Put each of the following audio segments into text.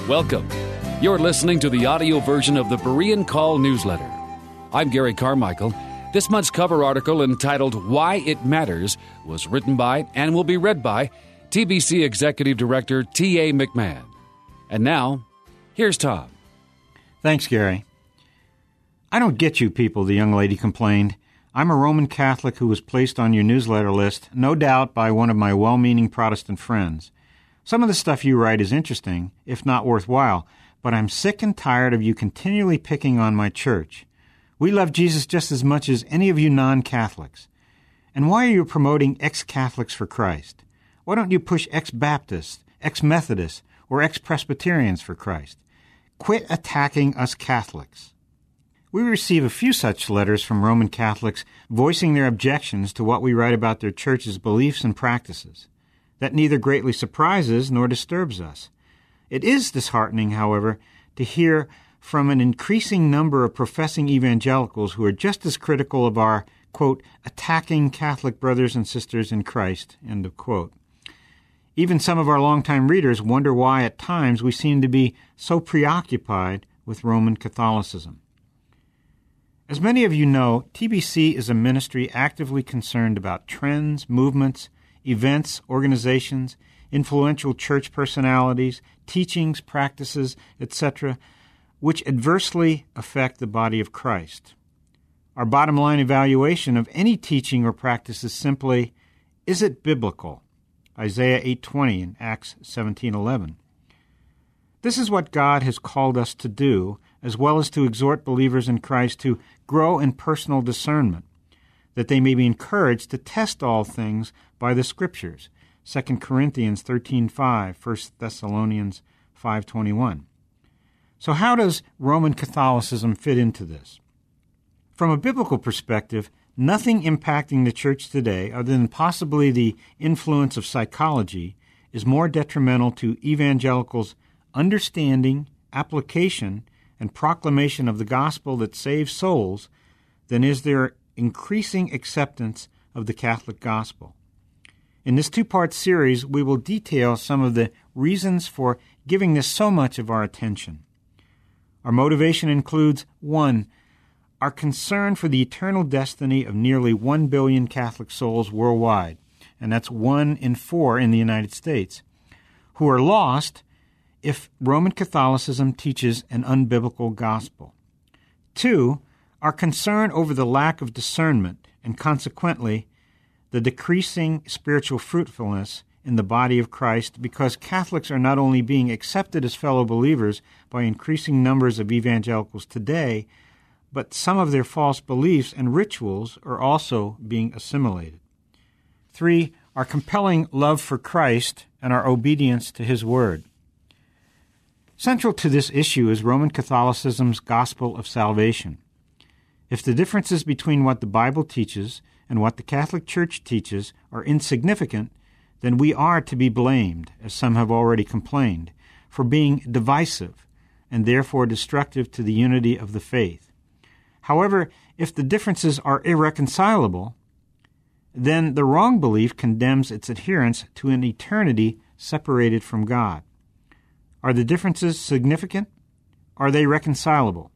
Welcome. You're listening to the audio version of the Berean Call newsletter. I'm Gary Carmichael. This month's cover article, entitled Why It Matters, was written by and will be read by TBC Executive Director T.A. McMahon. And now, here's Tom. Thanks, Gary. I don't get you people, the young lady complained. I'm a Roman Catholic who was placed on your newsletter list, no doubt by one of my well-meaning Protestant friends. Some of the stuff you write is interesting, if not worthwhile, but I'm sick and tired of you continually picking on my church. We love Jesus just as much as any of you non-Catholics. And why are you promoting ex-Catholics for Christ? Why don't you push ex-Baptists, ex-Methodists, or ex-Presbyterians for Christ? Quit attacking us Catholics. We receive a few such letters from Roman Catholics voicing their objections to what we write about their church's beliefs and practices. That neither greatly surprises nor disturbs us. It is disheartening, however, to hear from an increasing number of professing evangelicals who are just as critical of our, quote, attacking Catholic brothers and sisters in Christ, end of quote. Even some of our longtime readers wonder why at times we seem to be so preoccupied with Roman Catholicism. As many of you know, TBC is a ministry actively concerned about trends, movements, events, organizations, influential church personalities, teachings, practices, etc., which adversely affect the body of Christ. Our bottom line evaluation of any teaching or practice is simply, is it biblical? Isaiah 8:20 and Acts 17:11. This is what God has called us to do, as well as to exhort believers in Christ to grow in personal discernment, that they may be encouraged to test all things by the Scriptures, 2 Corinthians 13:5, 1 Thessalonians 5:21. So how does Roman Catholicism fit into this? From a biblical perspective, nothing impacting the church today, other than possibly the influence of psychology, is more detrimental to evangelicals' understanding, application, and proclamation of the gospel that saves souls than is their increasing acceptance of the Catholic gospel. In this two-part series, we will detail some of the reasons for giving this so much of our attention. Our motivation includes 1. Our concern for the eternal destiny of nearly 1 billion Catholic souls worldwide, and that's 1 in 4 in the United States, who are lost if Roman Catholicism teaches an unbiblical gospel. 2. Our concern over the lack of discernment and consequently the decreasing spiritual fruitfulness in the body of Christ because Catholics are not only being accepted as fellow believers by increasing numbers of evangelicals today, but some of their false beliefs and rituals are also being assimilated. 3. Our compelling love for Christ and our obedience to His Word. Central to this issue is Roman Catholicism's gospel of salvation. If the differences between what the Bible teaches and what the Catholic Church teaches are insignificant, then we are to be blamed, as some have already complained, for being divisive and therefore destructive to the unity of the faith. However, if the differences are irreconcilable, then the wrong belief condemns its adherents to an eternity separated from God. Are the differences significant? Are they reconcilable?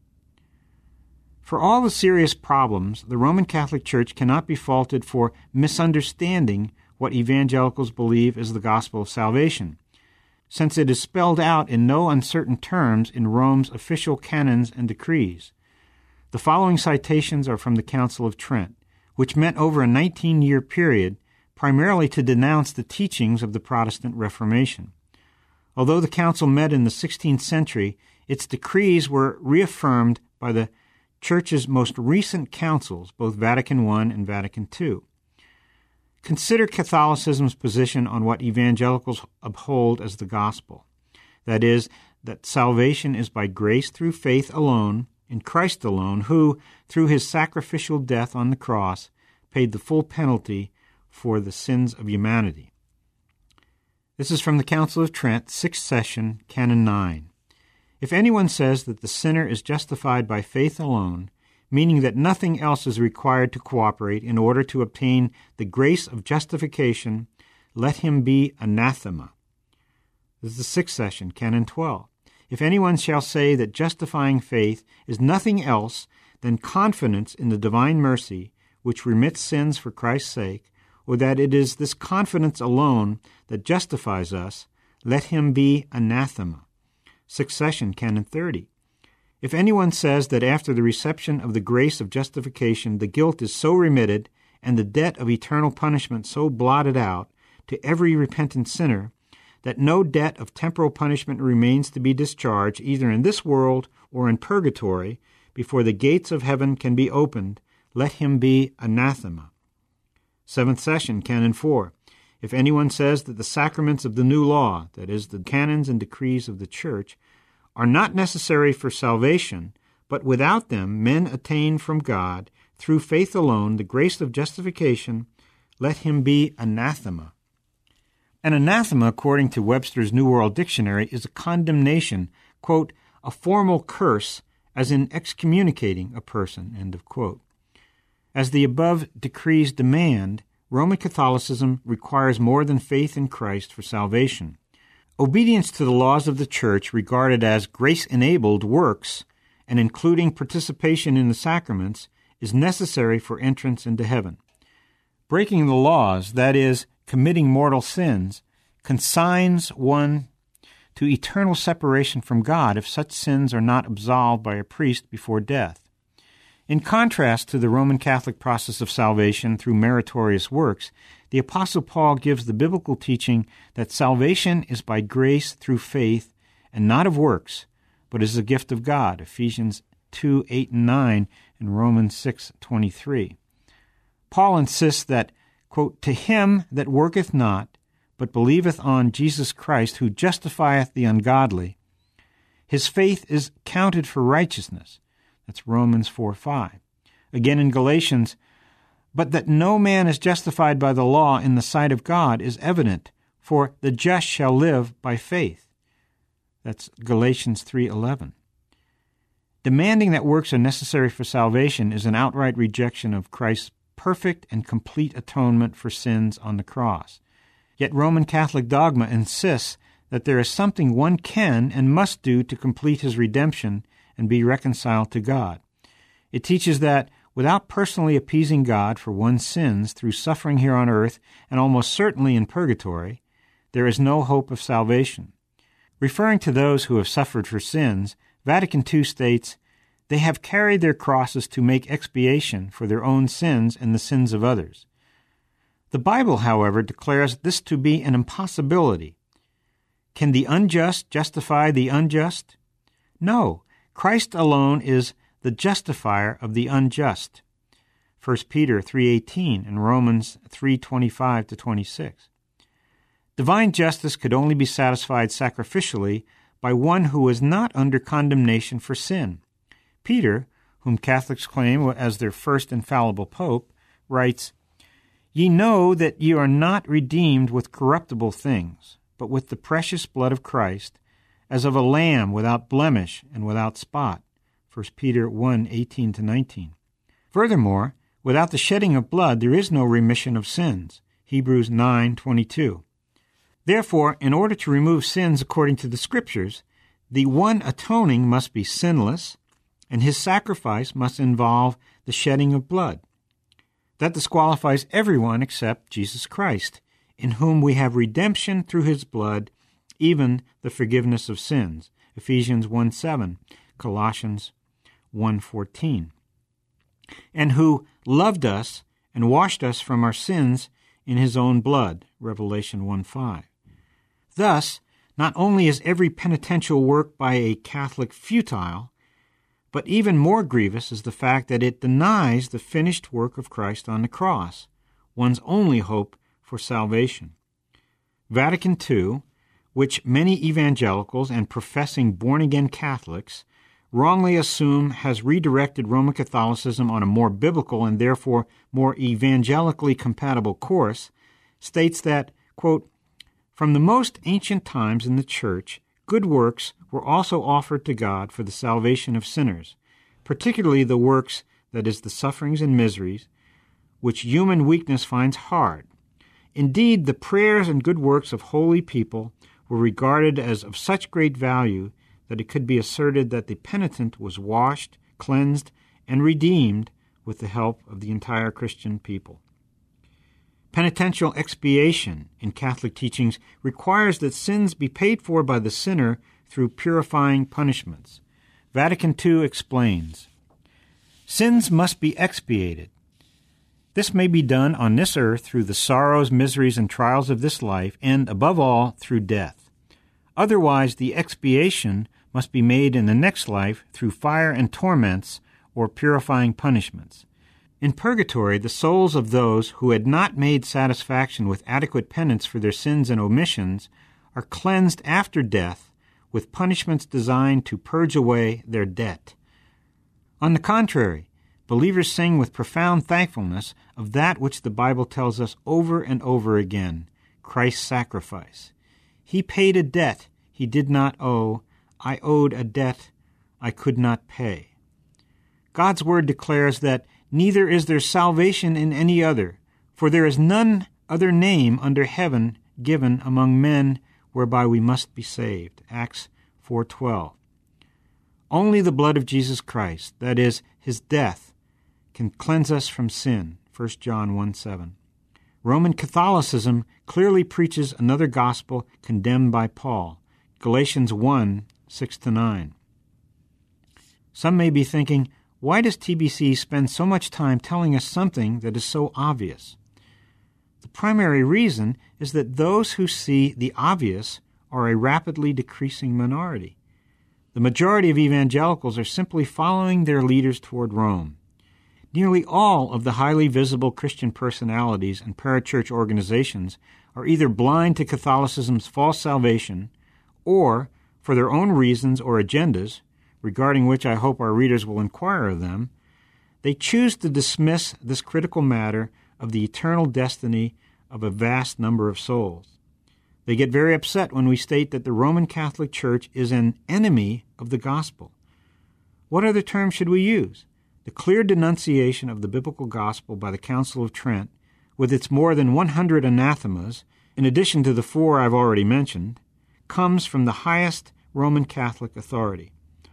For all the serious problems, the Roman Catholic Church cannot be faulted for misunderstanding what evangelicals believe is the gospel of salvation, since it is spelled out in no uncertain terms in Rome's official canons and decrees. The following citations are from the Council of Trent, which met over a 19-year period primarily to denounce the teachings of the Protestant Reformation. Although the council met in the 16th century, its decrees were reaffirmed by the Church's most recent councils, both Vatican I and Vatican II. Consider Catholicism's position on what evangelicals uphold as the gospel. That is, that salvation is by grace through faith alone, in Christ alone, who, through His sacrificial death on the cross, paid the full penalty for the sins of humanity. This is from the Council of Trent, 6th Session, Canon 9. If anyone says that the sinner is justified by faith alone, meaning that nothing else is required to cooperate in order to obtain the grace of justification, let him be anathema. This is the 6th Session, Canon 12. If anyone shall say that justifying faith is nothing else than confidence in the divine mercy, which remits sins for Christ's sake, or that it is this confidence alone that justifies us, let him be anathema. Succession, Canon 30. If anyone says that after the reception of the grace of justification the guilt is so remitted and the debt of eternal punishment so blotted out to every repentant sinner that no debt of temporal punishment remains to be discharged either in this world or in purgatory before the gates of heaven can be opened, let him be anathema. Seventh Session, Canon 4. If anyone says that the sacraments of the new law, that is, the canons and decrees of the Church, are not necessary for salvation, but without them men attain from God, through faith alone, the grace of justification, let him be anathema. An anathema, according to Webster's New World Dictionary, is a condemnation, quote, a formal curse, as in excommunicating a person, end of quote. As the above decrees demand, Roman Catholicism requires more than faith in Christ for salvation. Obedience to the laws of the Church, regarded as grace-enabled works and including participation in the sacraments, is necessary for entrance into heaven. Breaking the laws, that is, committing mortal sins, consigns one to eternal separation from God if such sins are not absolved by a priest before death. In contrast to the Roman Catholic process of salvation through meritorious works, the Apostle Paul gives the biblical teaching that salvation is by grace through faith and not of works, but is a gift of God, Ephesians 2:8 and 9, and Romans 6:23. Paul insists that, quote, to him that worketh not, but believeth on Jesus Christ, who justifieth the ungodly, his faith is counted for righteousness. That's Romans 4:5. Again in Galatians, but that no man is justified by the law in the sight of God is evident, for the just shall live by faith. That's Galatians 3:11. Demanding that works are necessary for salvation is an outright rejection of Christ's perfect and complete atonement for sins on the cross. Yet Roman Catholic dogma insists that there is something one can and must do to complete his redemption and be reconciled to God. It teaches that without personally appeasing God for one's sins through suffering here on earth and almost certainly in purgatory, there is no hope of salvation. Referring to those who have suffered for sins, Vatican II states, they have carried their crosses to make expiation for their own sins and the sins of others. The Bible, however, declares this to be an impossibility. Can the unjust justify the unjust? No, Christ alone is the justifier of the unjust. 1 Peter 3:18 and Romans 3:25-26. Divine justice could only be satisfied sacrificially by one who was not under condemnation for sin. Peter, whom Catholics claim as their first infallible pope, writes, Ye know that ye are not redeemed with corruptible things, but with the precious blood of Christ, as of a lamb without blemish and without spot. 1 Peter 1:18-19. Furthermore, without the shedding of blood there is no remission of sins. Hebrews 9:22. Therefore, in order to remove sins according to the Scriptures, the one atoning must be sinless, and his sacrifice must involve the shedding of blood. That disqualifies everyone except Jesus Christ, in whom we have redemption through his blood, even the forgiveness of sins. Ephesians 1:7, Colossians 1:14. And who loved us and washed us from our sins in his own blood. Revelation 1:5. Thus, not only is every penitential work by a Catholic futile, but even more grievous is the fact that it denies the finished work of Christ on the cross, one's only hope for salvation. Vatican II, which many evangelicals and professing born-again Catholics wrongly assume has redirected Roman Catholicism on a more biblical and therefore more evangelically compatible course, states that, quote, from the most ancient times in the Church, good works were also offered to God for the salvation of sinners, particularly the works, that is, the sufferings and miseries, which human weakness finds hard. Indeed, the prayers and good works of holy people were regarded as of such great value that it could be asserted that the penitent was washed, cleansed, and redeemed with the help of the entire Christian people. Penitential expiation in Catholic teachings requires that sins be paid for by the sinner through purifying punishments. Vatican II explains, "Sins must be expiated. This may be done on this earth through the sorrows, miseries, and trials of this life, and, above all, through death. Otherwise, the expiation must be made in the next life through fire and torments or purifying punishments. In purgatory, the souls of those who had not made satisfaction with adequate penance for their sins and omissions are cleansed after death with punishments designed to purge away their debt. On the contrary, believers sing with profound thankfulness of that which the Bible tells us over and over again, Christ's sacrifice. He paid a debt he did not owe. I owed a debt I could not pay." God's word declares that neither is there salvation in any other, for there is none other name under heaven given among men whereby we must be saved. Acts 4:12. Only the blood of Jesus Christ, that is, his death, can cleanse us from sin. 1 John 1:7. Roman Catholicism clearly preaches another gospel condemned by Paul. Galatians 1:6-9. Some may be thinking, why does TBC spend so much time telling us something that is so obvious? The primary reason is that those who see the obvious are a rapidly decreasing minority. The majority of evangelicals are simply following their leaders toward Rome. Nearly all of the highly visible Christian personalities and parachurch organizations are either blind to Catholicism's false salvation or, for their own reasons or agendas, regarding which I hope our readers will inquire of them, they choose to dismiss this critical matter of the eternal destiny of a vast number of souls. They get very upset when we state that the Roman Catholic Church is an enemy of the gospel. What other term should we use? The clear denunciation of the biblical gospel by the Council of Trent, with its more than 100 anathemas, in addition to the 4 I've already mentioned, comes from the highest Roman Catholic authority.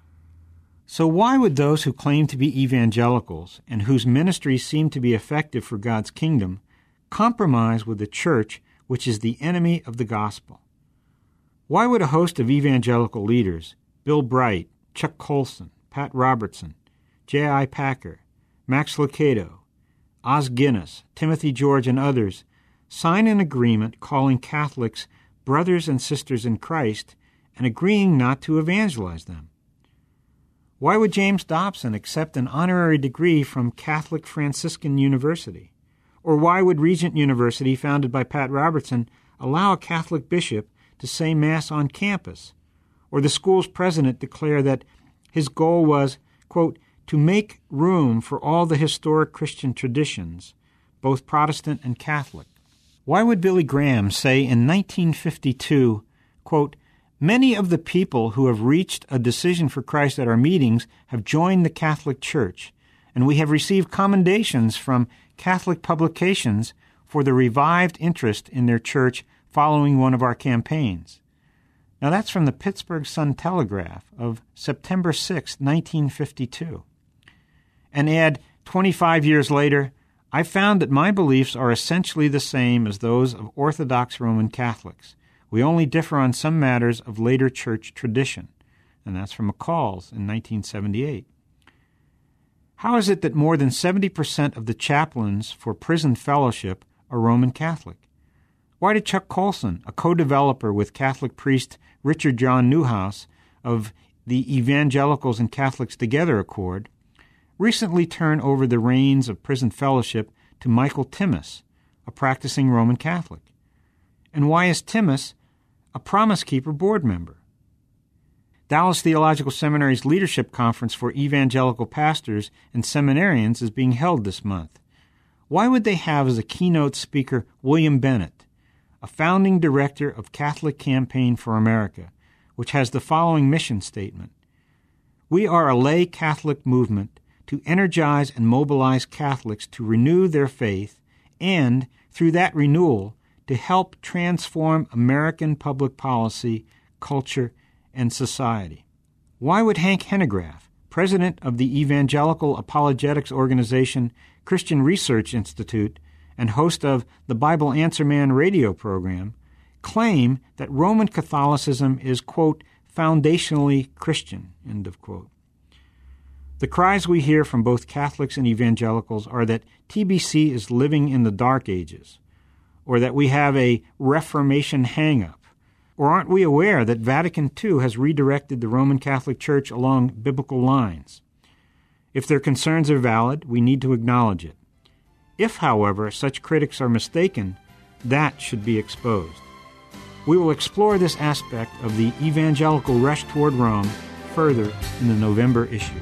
So why would those who claim to be evangelicals and whose ministries seem to be effective for God's kingdom compromise with the church which is the enemy of the gospel? Why would a host of evangelical leaders, Bill Bright, Chuck Colson, Pat Robertson, J.I. Packer, Max Lucado, Os Guinness, Timothy George, and others, sign an agreement calling Catholics brothers and sisters in Christ and agreeing not to evangelize them? Why would James Dobson accept an honorary degree from Catholic Franciscan University? Or why would Regent University, founded by Pat Robertson, allow a Catholic bishop to say Mass on campus? Or the school's president declare that his goal was, quote, to make room for all the historic Christian traditions, both Protestant and Catholic? Why would Billy Graham say in 1952, quote, many of the people who have reached a decision for Christ at our meetings have joined the Catholic Church, and we have received commendations from Catholic publications for the revived interest in their church following one of our campaigns. Now that's from the Pittsburgh Sun-Telegraph of September 6, 1952. And add, 25 years later, I found that my beliefs are essentially the same as those of Orthodox Roman Catholics. We only differ on some matters of later church tradition. And that's from McCall's in 1978. How is it that more than 70% of the chaplains for prison fellowship are Roman Catholic? Why did Chuck Colson, a co-developer with Catholic priest Richard John Newhouse of the Evangelicals and Catholics Together Accord, recently turn over the reins of prison fellowship to Michael Timmis, a practicing Roman Catholic? And why is Timmis a Promise Keeper board member? Dallas Theological Seminary's Leadership Conference for Evangelical Pastors and Seminarians is being held this month. Why would they have as a keynote speaker William Bennett, a founding director of Catholic Campaign for America, which has the following mission statement: we are a lay Catholic movement to energize and mobilize Catholics to renew their faith and, through that renewal, to help transform American public policy, culture, and society. Why would Hank Hanegraaff, president of the evangelical apologetics organization Christian Research Institute and host of the Bible Answer Man radio program, claim that Roman Catholicism is, quote, foundationally Christian, end of quote? The cries we hear from both Catholics and evangelicals are that TBC is living in the Dark Ages, or that we have a Reformation hang-up. Or aren't we aware that Vatican II has redirected the Roman Catholic Church along biblical lines? If their concerns are valid, we need to acknowledge it. If, however, such critics are mistaken, that should be exposed. We will explore this aspect of the evangelical rush toward Rome further in the November issue.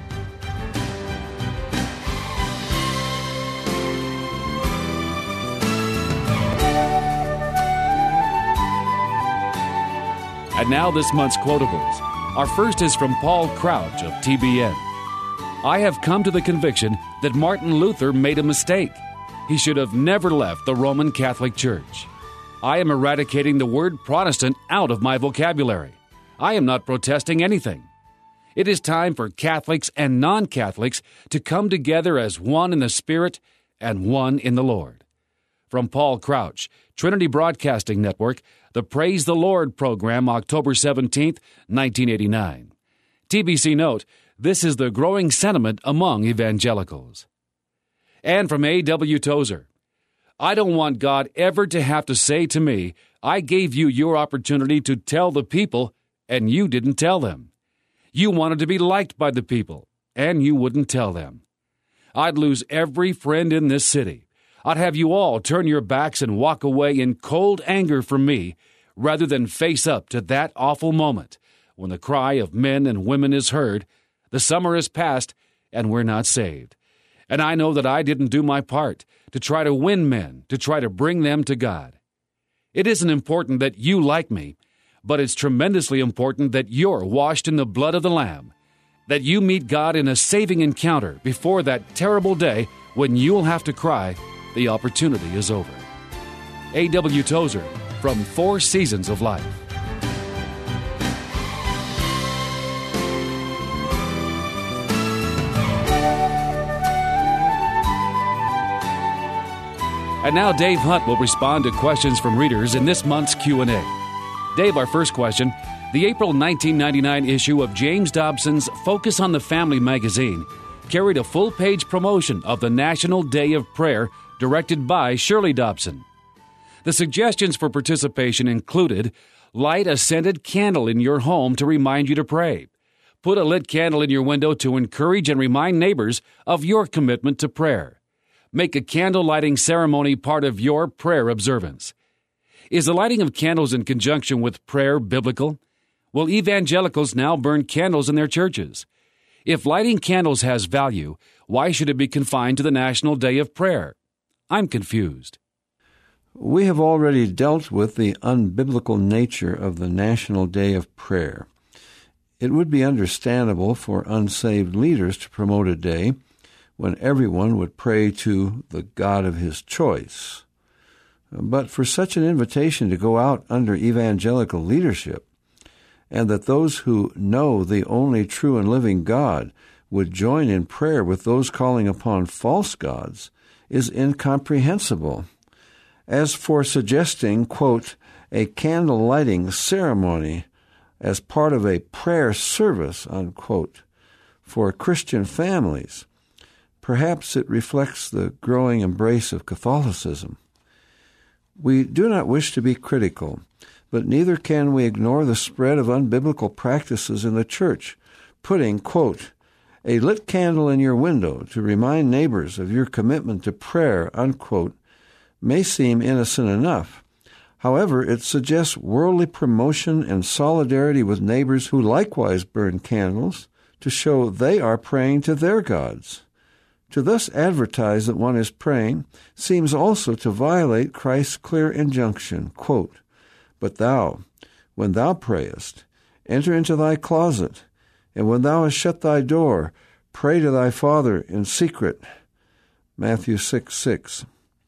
And now this month's quotables. Our first is from Paul Crouch of TBN. I have come to the conviction that Martin Luther made a mistake. He should have never left the Roman Catholic Church. I am eradicating the word Protestant out of my vocabulary. I am not protesting anything. It is time for Catholics and non-Catholics to come together as one in the Spirit and one in the Lord. From Paul Crouch, Trinity Broadcasting Network, the Praise the Lord program, October 17, 1989. TBC note, this is the growing sentiment among evangelicals. And from A.W. Tozer, I don't want God ever to have to say to me, I gave you your opportunity to tell the people, and you didn't tell them. You wanted to be liked by the people, and you wouldn't tell them. I'd lose every friend in this city. I'd have you all turn your backs and walk away in cold anger from me, rather than face up to that awful moment when the cry of men and women is heard, the summer is past, and we're not saved. And I know that I didn't do my part to try to win men, to try to bring them to God. It isn't important that you like me, but it's tremendously important that you're washed in the blood of the Lamb, that you meet God in a saving encounter before that terrible day when you'll have to cry, the opportunity is over. A.W. Tozer, from Four Seasons of Life. And now Dave Hunt will respond to questions from readers in this month's Q&A. Dave, our first question. The April 1999 issue of James Dobson's Focus on the Family magazine carried a full-page promotion of the National Day of Prayer directed by Shirley Dobson. The suggestions for participation included light a scented candle in your home to remind you to pray. Put a lit candle in your window to encourage and remind neighbors of your commitment to prayer. Make a candle lighting ceremony part of your prayer observance. Is the lighting of candles in conjunction with prayer biblical? Will evangelicals now burn candles in their churches? If lighting candles has value, why should it be confined to the National Day of Prayer? I'm confused. We have already dealt with the unbiblical nature of the National Day of Prayer. It would be understandable for unsaved leaders to promote a day when everyone would pray to the God of his choice. But for such an invitation to go out under evangelical leadership, and that those who know the only true and living God would join in prayer with those calling upon false gods, is incomprehensible. As for suggesting, quote, a candle lighting ceremony as part of a prayer service, unquote, for Christian families, perhaps it reflects the growing embrace of Catholicism. We do not wish to be critical, but neither can we ignore the spread of unbiblical practices in the church, putting, quote, a lit candle in your window to remind neighbors of your commitment to prayer, unquote, may seem innocent enough. However, it suggests worldly promotion and solidarity with neighbors who likewise burn candles to show they are praying to their gods. To thus advertise that one is praying seems also to violate Christ's clear injunction, quote, but thou, when thou prayest, enter into thy closet, and when thou hast shut thy door, pray to thy Father in secret. Matthew 6:6.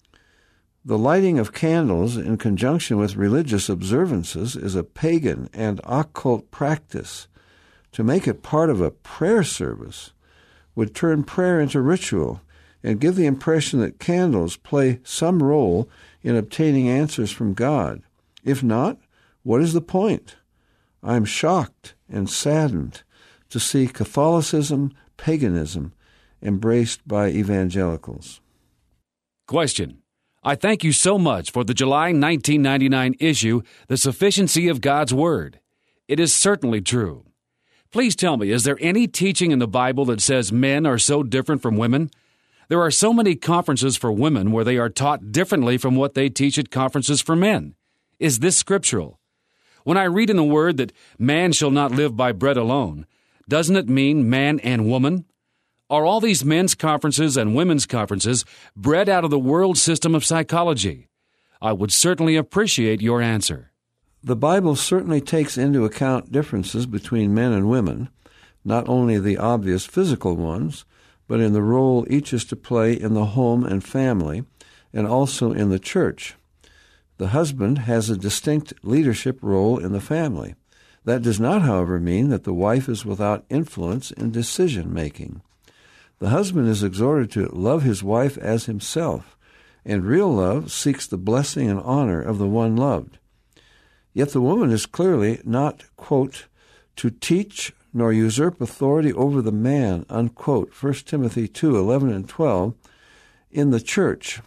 The lighting of candles in conjunction with religious observances is a pagan and occult practice, To make it part of a prayer service would turn prayer into ritual and give the impression that candles play some role in obtaining answers from God. If not, what is the point? I am shocked and saddened to see Catholicism, paganism, embraced by evangelicals. Question. I thank you so much for the July 1999 issue, The Sufficiency of God's Word. It is certainly true. Please tell me, is there any teaching in the Bible that says men are so different from women? There are so many conferences for women where they are taught differently from what they teach at conferences for men. Is this scriptural? When I read in the Word that man shall not live by bread alone, doesn't it mean man and woman? Are all these men's conferences and women's conferences bred out of the world system of psychology? I would certainly appreciate your answer. The Bible certainly takes into account differences between men and women, not only the obvious physical ones, but in the role each is to play in the home and family, and also in the church. The husband has a distinct leadership role in the family. That does not, however, mean that the wife is without influence in decision-making. The husband is exhorted to love his wife as himself, and real love seeks the blessing and honor of the one loved. Yet the woman is clearly not, quote, to teach nor usurp authority over the man, unquote, 1 Timothy 2:11 and 12, in the church.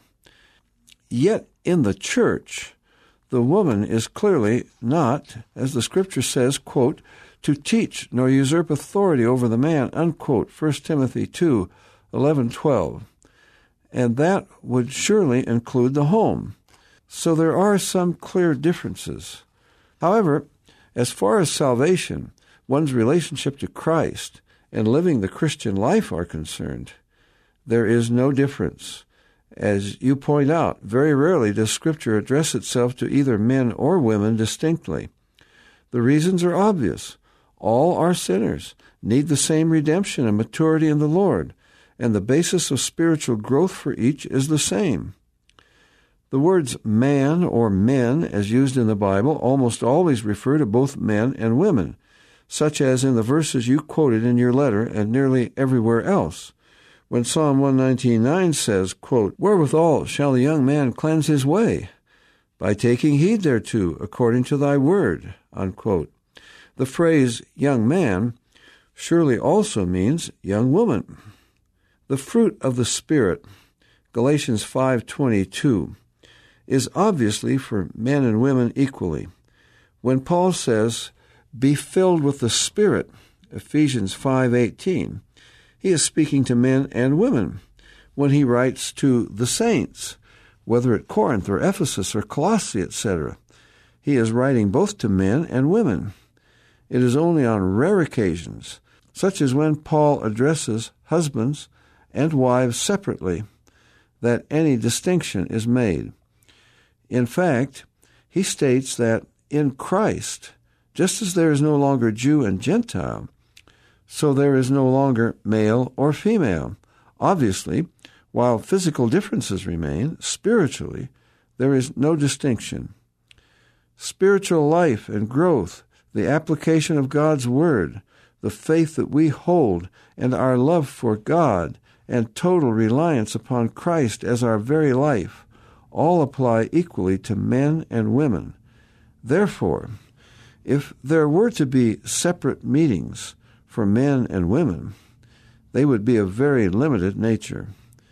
Yet in the church, the woman is clearly not, as the Scripture says, quote, to teach nor usurp authority over the man, unquote, 1 Timothy 2:11, 12. And that would surely include the home. So there are some clear differences. However, as far as salvation, one's relationship to Christ, and living the Christian life are concerned, there is no difference. As you point out, very rarely does Scripture address itself to either men or women distinctly. The reasons are obvious. All are sinners, need the same redemption and maturity in the Lord, and the basis of spiritual growth for each is the same. The words man or men, as used in the Bible, almost always refer to both men and women, such as in the verses you quoted in your letter and nearly everywhere else. When Psalm 119:9 says, quote, wherewithal shall the young man cleanse his way? By taking heed thereto, according to thy word, unquote. The phrase young man surely also means young woman. The fruit of the Spirit, Galatians 5:22, is obviously for men and women equally. When Paul says, be filled with the Spirit, Ephesians 5:18, he is speaking to men and women. When he writes to the saints, whether at Corinth or Ephesus or Colossae, etc., he is writing both to men and women. It is only on rare occasions, such as when Paul addresses husbands and wives separately, that any distinction is made. In fact, he states that in Christ, just as there is no longer Jew and Gentile, so there is no longer male or female. Obviously, while physical differences remain, spiritually, there is no distinction. Spiritual life and growth, the application of God's Word, the faith that we hold, and our love for God, and total reliance upon Christ as our very life, all apply equally to men and women. Therefore, if there were to be separate meetings for men and women, they would be of very limited nature.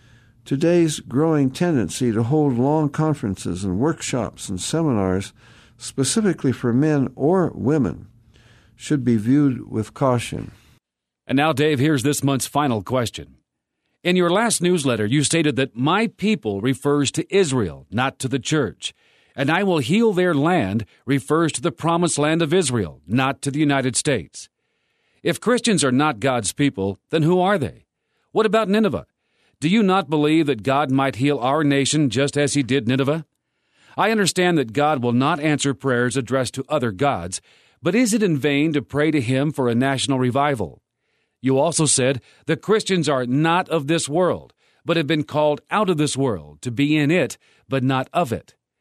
Today's growing tendency to hold long conferences and workshops and seminars specifically for men or women should be viewed with caution. And now, Dave, here's this month's final question. In your last newsletter, you stated that my people refers to Israel, not to the church, and I will heal their land refers to the promised land of Israel, not to the United States. If Christians are not God's people, then who are they? What about Nineveh? Do you not believe that God might heal our nation just as he did Nineveh? I understand that God will not answer prayers addressed to other gods, but is it in vain to pray to him for a national revival? You also said the Christians are not of this world, but have been called out of this world to be in it, but not of it.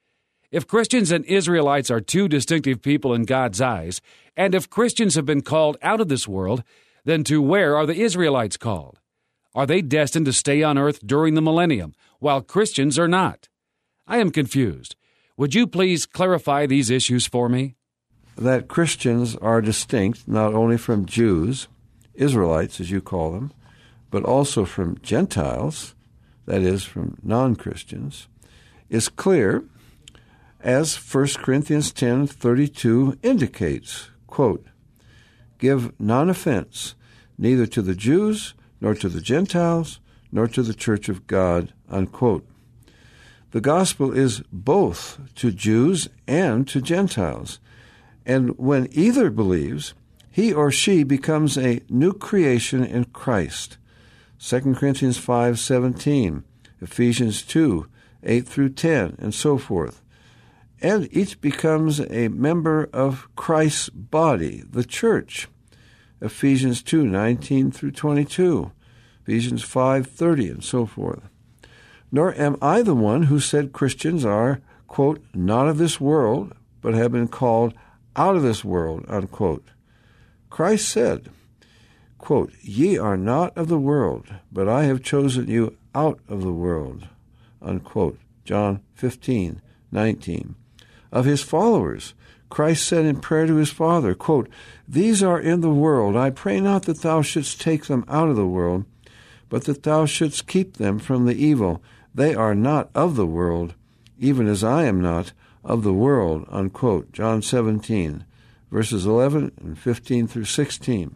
If Christians and Israelites are two distinctive people in God's eyes, and if Christians have been called out of this world, then to where are the Israelites called? Are they destined to stay on earth during the millennium, while Christians are not? I am confused. Would you please clarify these issues for me? That Christians are distinct not only from Jews, Israelites as you call them, but also from Gentiles, that is, from non-Christians, is clear, as 1 Corinthians 10:32 indicates, quote, "Give non-offense neither to the Jews, nor to the Gentiles, nor to the church of God," unquote. The gospel is both to Jews and to Gentiles, and when either believes, he or she becomes a new creation in Christ. 2 Corinthians 5:17, Ephesians 2:8 through 10, and so forth. And each becomes a member of Christ's body, the church. Ephesians 2:19 through 22, Ephesians 5:30, and so forth. Nor am I the one who said Christians are, quote, "not of this world, but have been called out of this world," unquote. Christ said, quote, "Ye are not of the world, but I have chosen you out of the world," unquote. John 15:19. Of his followers, Christ said in prayer to his Father, quote, "These are in the world. I pray not that thou shouldst take them out of the world, but that thou shouldst keep them from the evil. They are not of the world, even as I am not of the world," unquote. John 17, verses 11 and 15 through 16.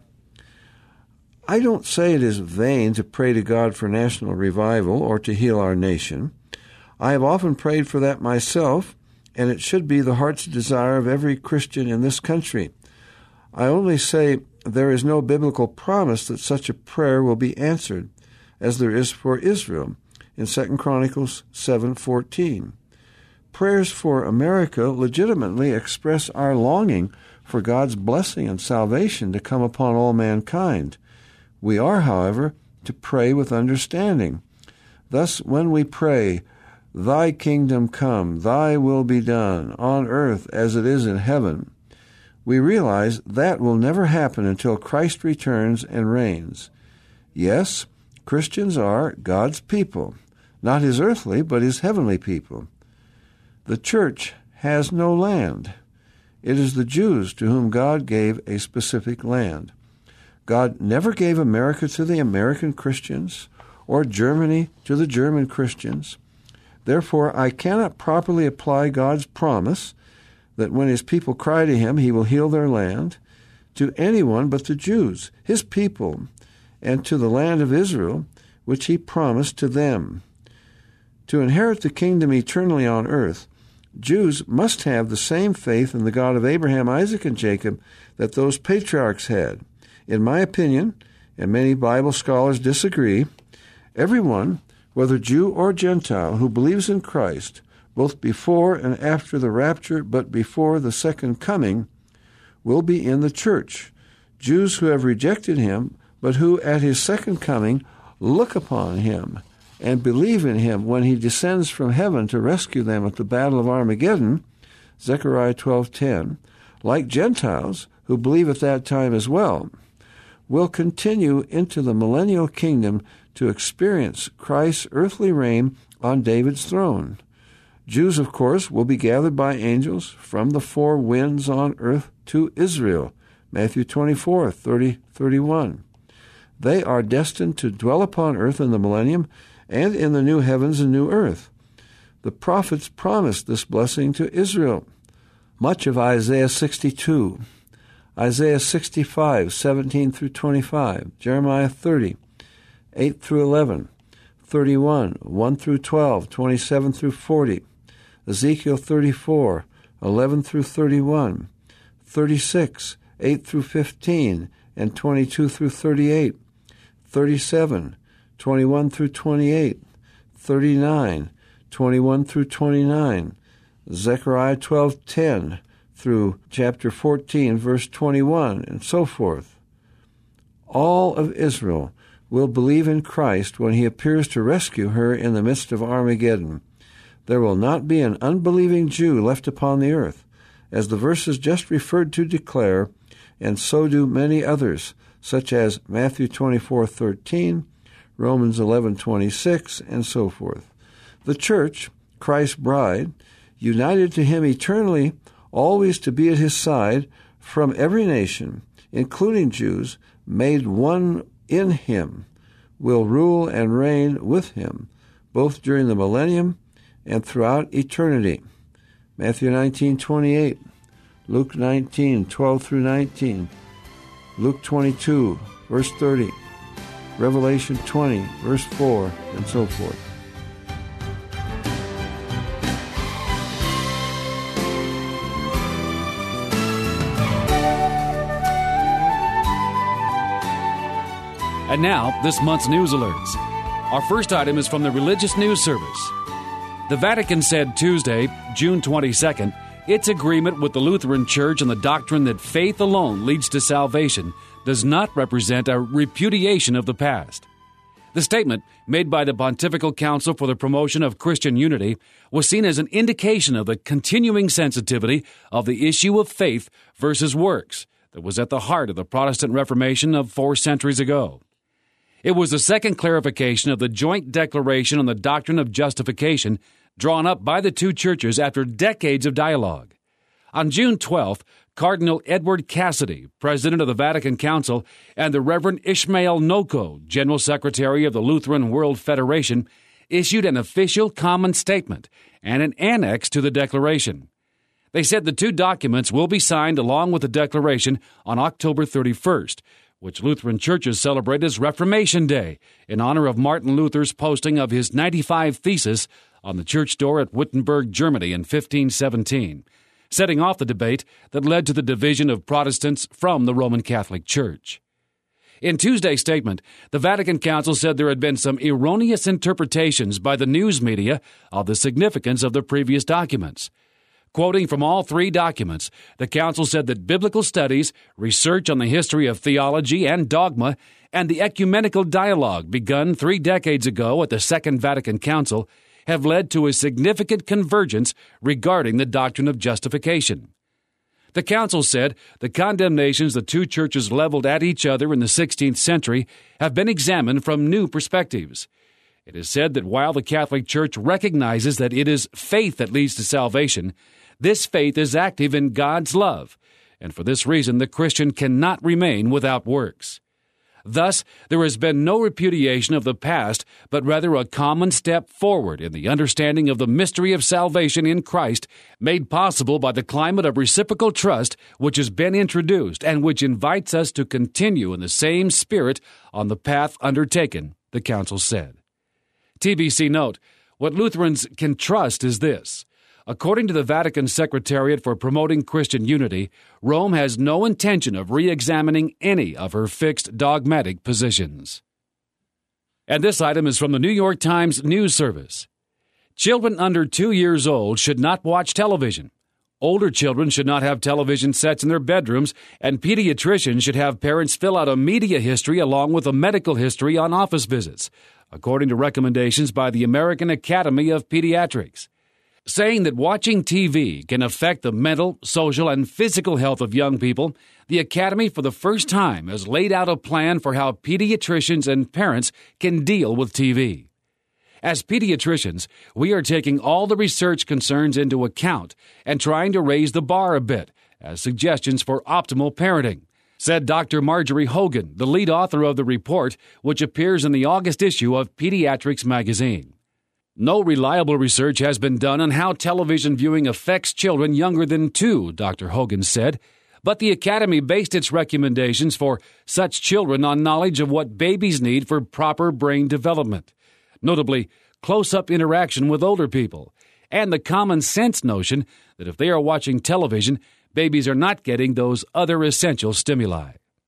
I don't say it is vain to pray to God for national revival or to heal our nation. I have often prayed for that myself, and it should be the heart's desire of every Christian in this country. I only say there is no biblical promise that such a prayer will be answered, as there is for Israel in 2 Chronicles 7:14. Prayers for America legitimately express our longing for God's blessing and salvation to come upon all mankind. We are, however, to pray with understanding. Thus, when we pray, "Thy kingdom come, thy will be done, on earth as it is in heaven," we realize that will never happen until Christ returns and reigns. Yes, Christians are God's people, not his earthly, but his heavenly people. The church has no land. It is the Jews to whom God gave a specific land. God never gave America to the American Christians or Germany to the German Christians. Therefore, I cannot properly apply God's promise that when his people cry to him, he will heal their land, to anyone but the Jews, his people, and to the land of Israel, which he promised to them. To inherit the kingdom eternally on earth, Jews must have the same faith in the God of Abraham, Isaac, and Jacob that those patriarchs had. In my opinion, and many Bible scholars disagree, everyone, whether Jew or Gentile, who believes in Christ, both before and after the rapture, but before the second coming, will be in the church. Jews who have rejected him, but who at his second coming look upon him and believe in him when he descends from heaven to rescue them at the Battle of Armageddon, Zechariah 12:10, like Gentiles who believe at that time as well, will continue into the millennial kingdom to experience Christ's earthly reign on David's throne. Jews, of course, will be gathered by angels from the four winds on earth to Israel, Matthew 24:30-31. They are destined to dwell upon earth in the millennium and in the new heavens and new earth. The prophets promised this blessing to Israel. Much of Isaiah 62, Isaiah 65:17-25, Jeremiah 30:8-11, 31, 1-12, 27-40, Ezekiel 34:11-31, 36, 8-15, and 22-38, 37, 21-28, 39, 21-29, Zechariah 12:10 through chapter 14, verse 21, and so forth. All of Israel will believe in Christ when he appears to rescue her in the midst of Armageddon. there will not be an unbelieving Jew left upon the earth, as the verses just referred to declare, and so do many others, such as Matthew 24:13, Romans 11:26, and so forth. The church, Christ's bride, united to him eternally, always to be at his side, from every nation, including Jews, made one in him, will rule and reign with him, both during the millennium and throughout eternity. Matthew 19:28, Luke 19:12 through 19, Luke 22, verse 30, Revelation 20, verse 4, and so forth. And now, this month's news alerts. Our first item is from the Religious News Service. The Vatican said Tuesday, June 22nd, its agreement with the Lutheran Church on the doctrine that faith alone leads to salvation does not represent a repudiation of the past. The statement, made by the Pontifical Council for the Promotion of Christian Unity, was seen as an indication of the continuing sensitivity of the issue of faith versus works that was at the heart of the Protestant Reformation of 4 centuries ago. It was the second clarification of the joint declaration on the doctrine of justification drawn up by the two churches after decades of dialogue. On June 12th, Cardinal Edward Cassidy, President of the Vatican Council, and the Reverend Ishmael Noko, General Secretary of the Lutheran World Federation, issued an official common statement and an annex to the declaration. They said the two documents will be signed along with the declaration on October 31st, which Lutheran churches celebrate as Reformation Day in honor of Martin Luther's posting of his 95 Theses on the church door at Wittenberg, Germany in 1517, setting off the debate that led to the division of Protestants from the Roman Catholic Church. In Tuesday's statement, the Vatican Council said there had been some erroneous interpretations by the news media of the significance of the previous documents. Quoting from all three documents, the Council said that biblical studies, research on the history of theology and dogma, and the ecumenical dialogue begun 3 decades ago at the Second Vatican Council have led to a significant convergence regarding the doctrine of justification. The Council said the condemnations the two churches leveled at each other in the 16th century have been examined from new perspectives. It is said that while the Catholic Church recognizes that it is faith that leads to salvation, this faith is active in God's love, and for this reason the Christian cannot remain without works. Thus, there has been no repudiation of the past, but rather a common step forward in the understanding of the mystery of salvation in Christ, made possible by the climate of reciprocal trust which has been introduced and which invites us to continue in the same spirit on the path undertaken, the Council said. TBC note, what Lutherans can trust is this. According to the Vatican Secretariat for Promoting Christian Unity, Rome has no intention of re-examining any of her fixed dogmatic positions. And this item is from the New York Times News Service. Children under 2 years old should not watch television. Older children should not have television sets in their bedrooms, and pediatricians should have parents fill out a media history along with a medical history on office visits, according to recommendations by the American Academy of Pediatrics. Saying that watching TV can affect the mental, social, and physical health of young people, the Academy for the first time has laid out a plan for how pediatricians and parents can deal with TV. As pediatricians, we are taking all the research concerns into account and trying to raise the bar a bit as suggestions for optimal parenting, said Dr. Marjorie Hogan, the lead author of the report, which appears in the August issue of Pediatrics magazine. No reliable research has been done on how television viewing affects children younger than 2, Dr. Hogan said, but the Academy based its recommendations for such children on knowledge of what babies need for proper brain development, notably close-up interaction with older people, and the common sense notion that if they are watching television, babies are not getting those other essential stimuli.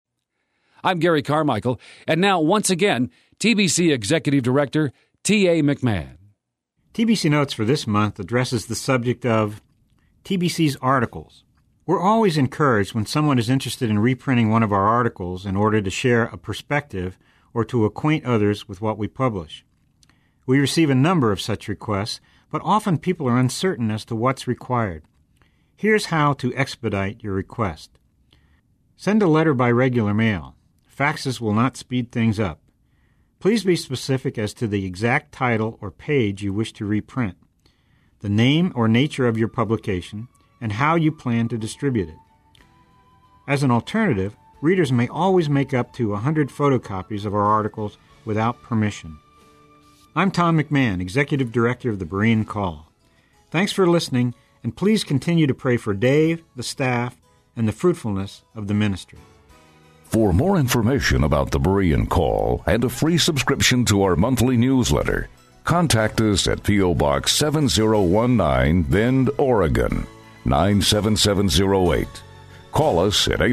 I'm Gary Carmichael, and now, once again, TBC Executive Director T.A. McMahon. TBC Notes for this month addresses the subject of TBC's articles. We're always encouraged when someone is interested in reprinting one of our articles in order to share a perspective or to acquaint others with what we publish. We receive a number of such requests, but often people are uncertain as to what's required. Here's how to expedite your request. Send a letter by regular mail. Faxes will not speed things up. Please be specific as to the exact title or page you wish to reprint, the name or nature of your publication, and how you plan to distribute it. As an alternative, readers may always make up to 100 photocopies of our articles without permission. I'm Tom McMahon, Executive Director of the Berean Call. Thanks for listening, and please continue to pray for Dave, the staff, and the fruitfulness of the ministry. For more information about the Berean Call and a free subscription to our monthly newsletter, contact us at P.O. Box 7019, Bend, Oregon, 97708. Call us at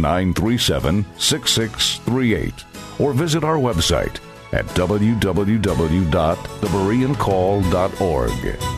800-937-6638 or visit our website at www.thebereancall.org.